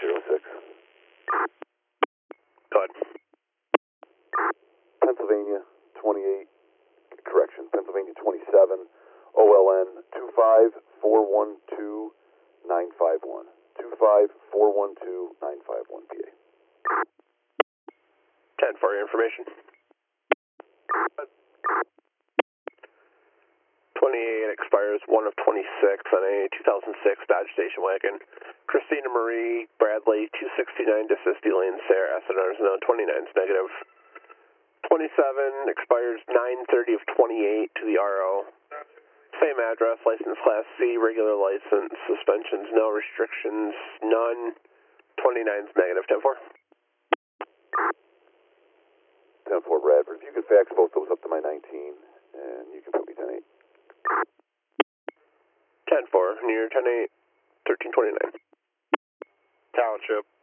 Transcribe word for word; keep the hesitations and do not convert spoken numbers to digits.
zero six. Go ahead. Pennsylvania twenty-eight, correction, Pennsylvania twenty-seven, O L N two five four one two nine five one. two five four one two nine five one, P A. ten for your information. twenty-eight expires one of twenty-six on a two thousand six Dodge Station Wagon. Christina Marie Bradley, two sixty-nine to Sisti Lane, Sarah, S N Rs no, twenty-nine is negative. twenty-seven expires nine thirty of twenty-eight to the R O. Same address, license class C, regular license, suspensions, no restrictions, none. twenty-nine is negative, ten four. ten four, Bradford. If you could fax both those up to my nineteen, and you can put me ten eight. ten four, near ten eight, thirteen twenty-nine. Township.